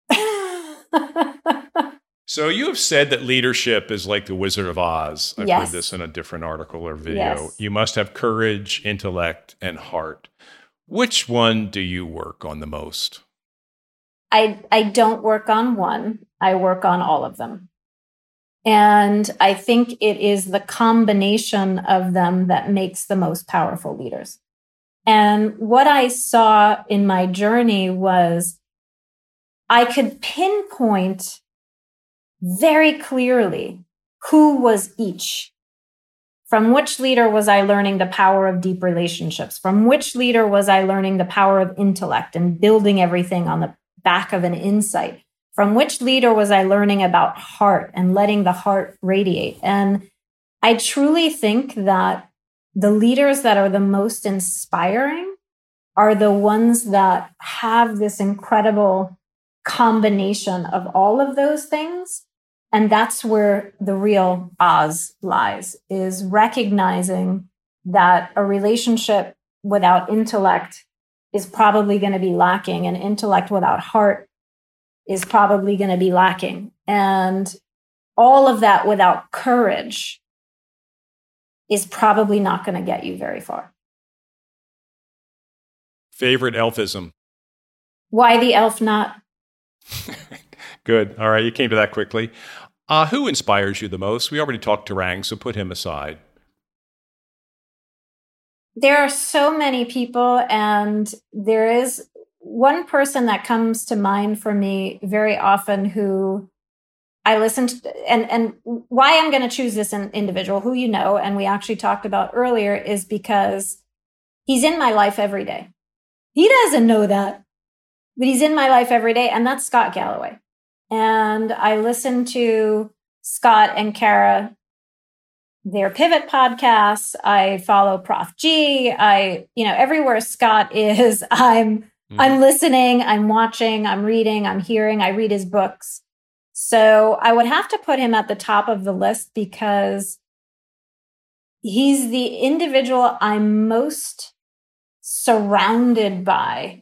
So you have said that leadership is like the Wizard of Oz. I've yes. heard this in a different article or video. Yes. You must have courage, intellect, and heart. Which one do you work on the most? I, I don't work on one. I work on all of them. And I think it is the combination of them that makes the most powerful leaders. And what I saw in my journey was I could pinpoint very clearly who was each. From which leader was I learning the power of deep relationships? From which leader was I learning the power of intellect and building everything on the back of an insight? From which leader was I learning about heart and letting the heart radiate? And I truly think that the leaders that are the most inspiring are the ones that have this incredible combination of all of those things. And that's where the real Oz lies, is recognizing that a relationship without intellect is probably going to be lacking, and intellect without heart is probably going to be lacking. And all of that without courage is probably not going to get you very far. Favorite elfism? Why the elf not? Good. All right. You came to that quickly. Uh, who inspires you the most? We already talked Tarang, so put him aside. There are so many people, and there is one person that comes to mind for me very often who I listen to, and, and why I'm going to choose this individual, who you know, and we actually talked about earlier, is because he's in my life every day. He doesn't know that, but he's in my life every day, and that's Scott Galloway. And I listen to Scott and Kara, their Pivot podcasts. I follow Prof G. I, you know, everywhere Scott is, I'm, mm-hmm. I'm listening, I'm watching, I'm reading, I'm hearing, I read his books. So I would have to put him at the top of the list because he's the individual I'm most surrounded by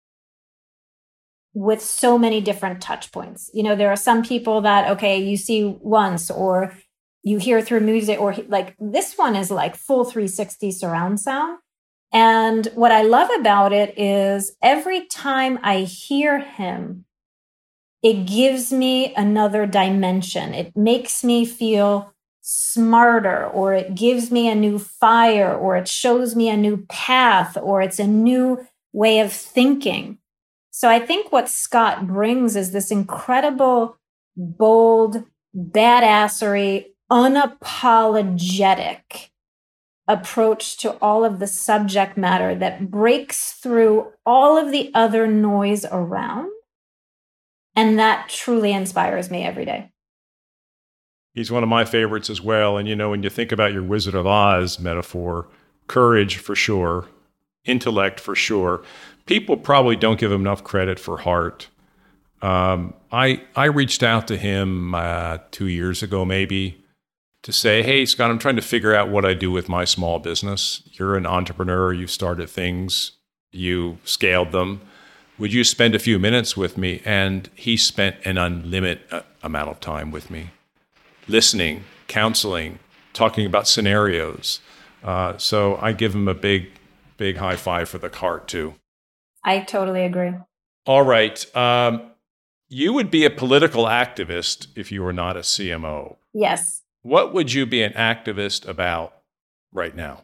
with so many different touch points. You know, there are some people that, okay, you see once or you hear through music, or like this one is like full three sixty surround sound. And what I love about it is every time I hear him, it gives me another dimension. It makes me feel smarter, or it gives me a new fire, or it shows me a new path, or it's a new way of thinking. So I think what Scott brings is this incredible, bold, badassery, unapologetic approach to all of the subject matter that breaks through all of the other noise around. And that truly inspires me every day. He's one of my favorites as well. And, you know, when you think about your Wizard of Oz metaphor, courage for sure, intellect for sure. People probably don't give him enough credit for heart. Um, I I reached out to him uh, two years ago, maybe, to say, hey, Scott, I'm trying to figure out what I do with my small business. You're an entrepreneur. You've started things. You scaled them. Would you spend a few minutes with me? And he spent an unlimited uh, amount of time with me, listening, counseling, talking about scenarios. Uh, so I give him a big, big high five for the heart, too. I totally agree. All right. Um, you would be a political activist if you were not a C M O. Yes. What would you be an activist about right now?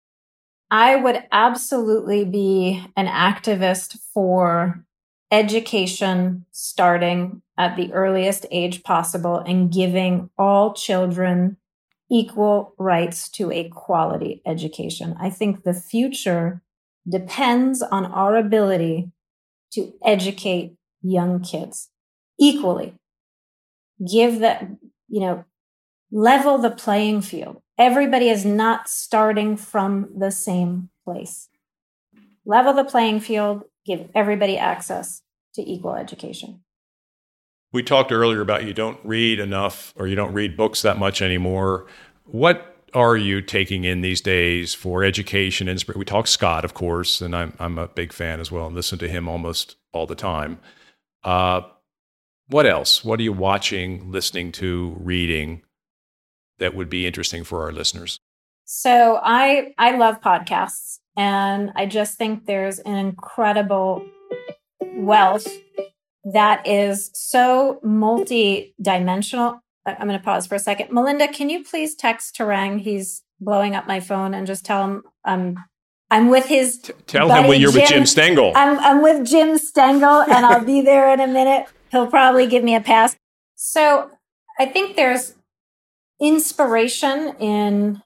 I would absolutely be an activist for education starting at the earliest age possible and giving all children equal rights to a quality education. I think the future depends on our ability to educate young kids equally. Give that, you know, level the playing field. Everybody is not starting from the same place. level the playing field, give everybody access to equal education. We talked earlier about you don't read enough or you don't read books that much anymore. What are you taking in these days for education? We talk Scott, of course, and I'm I'm a big fan as well and listen to him almost all the time. Uh, what else? What are you watching, listening to, reading that would be interesting for our listeners? So I I love podcasts, and I just think there's an incredible wealth that is so multi-dimensional. I'm going to pause for a second. Melinda, can you please text Tarang? He's blowing up my phone, and just tell him um, I'm with his T- Tell him when you're Jim. with Jim Stengel. I'm, I'm with Jim Stengel, and I'll be there in a minute. He'll probably give me a pass. So I think there's inspiration in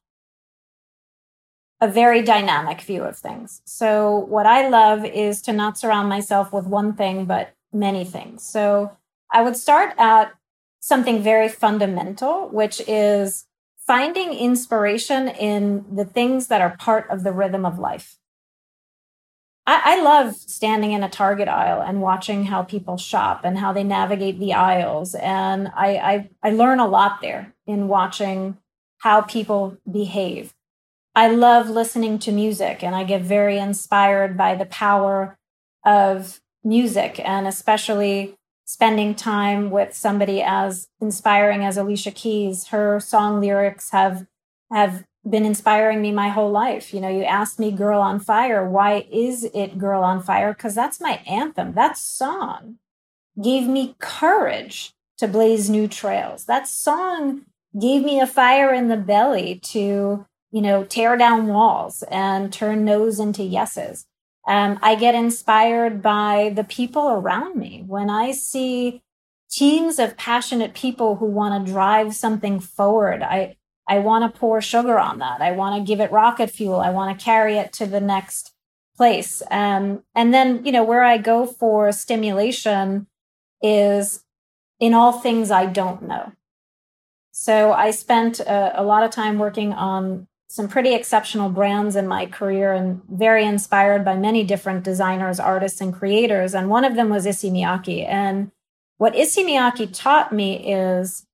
a very dynamic view of things. So what I love is to not surround myself with one thing, but many things. So I would start at something very fundamental, which is finding inspiration in the things that are part of the rhythm of life. I, I love standing in a Target aisle and watching how people shop and how they navigate the aisles. And I, I, I learn a lot there in watching how people behave. I love listening to music, and I get very inspired by the power of music, and especially spending time with somebody as inspiring as Alicia Keys. Her song lyrics have have been inspiring me my whole life. You know, you asked me Girl on Fire. Why is it Girl on Fire? Because that's my anthem. That song gave me courage to blaze new trails. That song gave me a fire in the belly to, you know, tear down walls and turn no's into yeses. Um, I get inspired by the people around me. When I see teams of passionate people who want to drive something forward, I, I want to pour sugar on that. I want to give it rocket fuel. I want to carry it to the next place. Um, and then, you know, where I go for stimulation is in all things I don't know. So I spent a, a lot of time working on some pretty exceptional brands in my career and very inspired by many different designers, artists, and creators. And one of them was Issey Miyake. And what Issey Miyake taught me is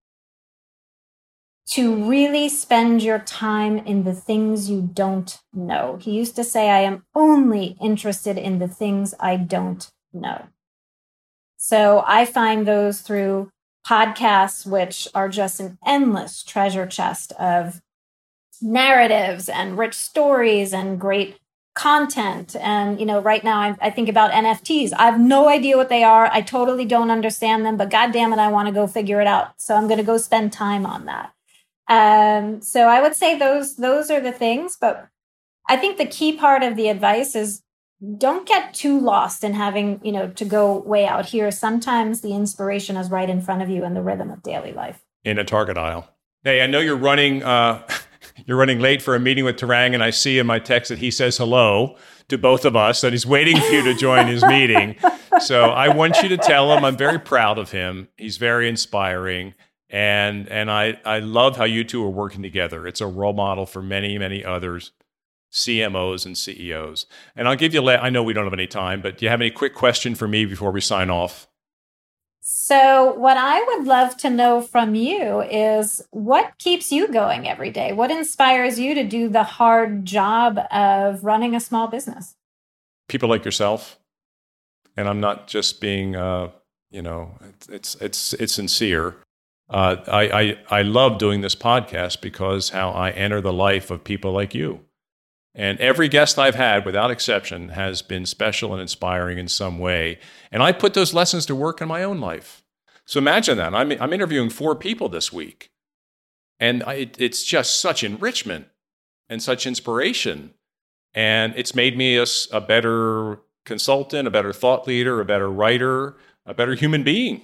to really spend your time in the things you don't know. He used to say, I am only interested in the things I don't know. So I find those through podcasts, which are just an endless treasure chest of narratives and rich stories and great content. And, you know, right now I, I think about N F Ts. I have no idea what they are. I totally don't understand them, but God damn it, I want to go figure it out. So I'm going to go spend time on that. Um, so I would say those, those are the things, but I think the key part of the advice is don't get too lost in having, you know, to go way out here. Sometimes the inspiration is right in front of you in the rhythm of daily life. In a Target aisle. Hey, I know you're running, uh, You're running late for a meeting with Tarang, and I see in my text that he says hello to both of us, that he's waiting for you to join his meeting. So I want you to tell him I'm very proud of him. He's very inspiring, and and I, I love how you two are working together. It's a role model for many, many others, C M Os and C E Os. And I'll give you, I know we don't have any time, but do you have any quick question for me before we sign off? So what I would love to know from you is what keeps you going every day? What inspires you to do the hard job of running a small business? People like yourself. And I'm not just being, uh, you know, it's it's it's sincere. Uh, I, I I love doing this podcast because how I enter the life of people like you. And every guest I've had, without exception, has been special and inspiring in some way. And I put those lessons to work in my own life. So imagine that. I'm, I'm interviewing four people this week. And I, it, it's just such enrichment and such inspiration. And it's made me a, a better consultant, a better thought leader, a better writer, a better human being.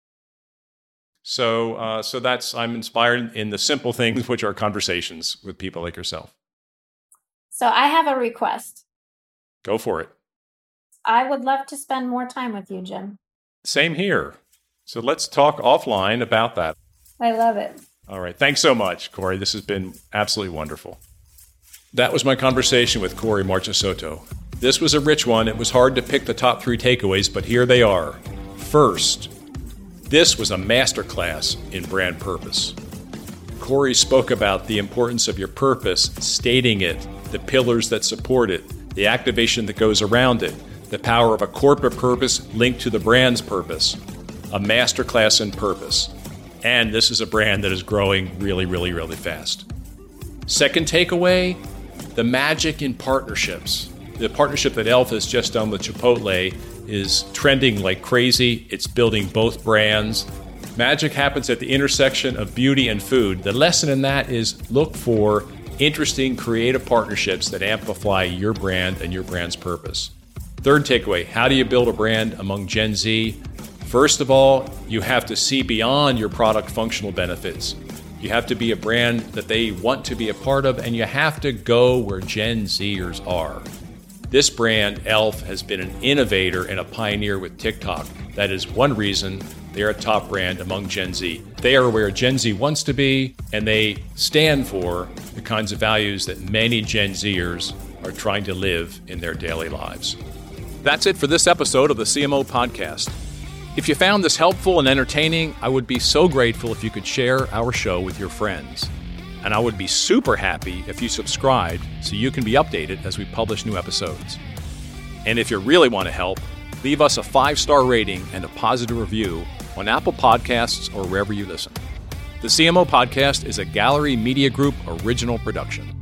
So, uh, so that's, I'm inspired in the simple things, which are conversations with people like yourself. So I have a request. Go for it. I would love to spend more time with you, Jim. Same here. So let's talk offline about that. I love it. All right. Thanks so much, Corey. This has been absolutely wonderful. That was my conversation with Corey Marchesotto. This was a rich one. It was hard to pick the top three takeaways, but here they are. First, this was a masterclass in brand purpose. Corey spoke about the importance of your purpose, stating it, the pillars that support it, the activation that goes around it, the power of a corporate purpose linked to the brand's purpose. A masterclass in purpose. And this is a brand that is growing really, really, really fast. Second takeaway, the magic in partnerships. The partnership that e l f has just done with Chipotle is trending like crazy. It's building both brands. Magic happens at the intersection of beauty and food. The lesson in that is look for interesting, creative partnerships that amplify your brand and your brand's purpose. Third takeaway, how do you build a brand among Gen Z? First of all, you have to see beyond your product functional benefits. You have to be a brand that they want to be a part of, and you have to go where Gen Zers are. This brand, e l f, has been an innovator and a pioneer with TikTok. That is one reason they're a top brand among Gen Z. They are where Gen Z wants to be, and they stand for the kinds of values that many Gen Zers are trying to live in their daily lives. That's it for this episode of the C M O Podcast. If you found this helpful and entertaining, I would be so grateful if you could share our show with your friends. And I would be super happy if you subscribed so you can be updated as we publish new episodes. And if you really want to help, leave us a five-star rating and a positive review on Apple Podcasts or wherever you listen. The C M O Podcast is a Gallery Media Group original production.